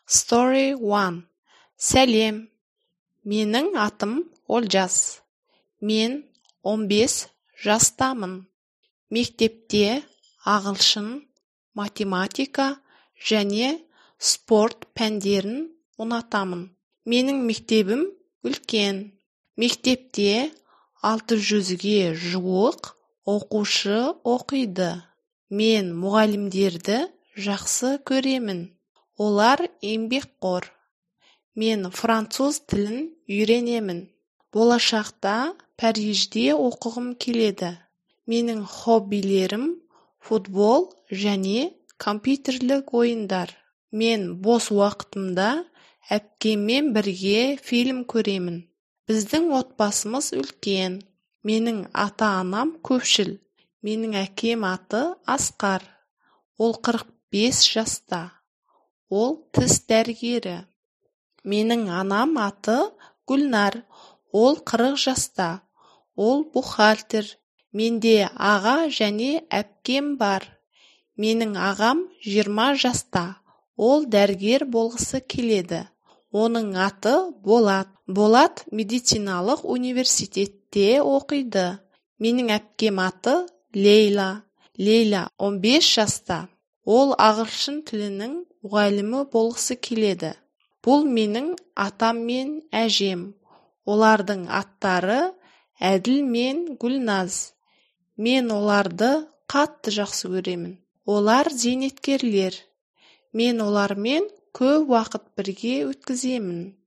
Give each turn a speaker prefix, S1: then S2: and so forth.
S1: Story 1. Сәлем, менің атым Олжас. Мен 15 жастамын. Мектепте ағылшын, математика және спорт пәндерін ұнатамын. Менің мектебім үлкен. Мектепте 600-ге жуық оқушы оқиды. Мен мұғалімдерді жақсы көремін. Олар еңбекқор. Мен француз тілін үйренемін. Болашақта Парижде оқығым келеді. Менің хоббилерім футбол және компьютерлік ойындар. Мен бос уақытымда әпкеммен бірге фильм көремін. Біздің отбасымыз үлкен. Менің ата-анам көпшіл. Менің әкем аты Асқар. Ол 45 жаста. Ол тіс дәрігері. Менің анам аты Гүлнар. Ол 40 жаста. Ол бухгалтер. Менде аға және әпкем бар. Менің ағам 20 жаста. Ол дәрігер болғысы келеді. Оның аты Болат. Болат медициналық университетте оқиды. Менің әпкем аты Лейла. Лейла 15 жаста. Ол ағылшын тілінің мұғалімі болғысы келеді. Бұл менің атам мен әжем. Олардың аттары Әділ мен Гүлназ. Мен оларды қатты жақсы көремін. Олар зейнеткерлер. Мен олармен көп уақыт бірге өткіземін.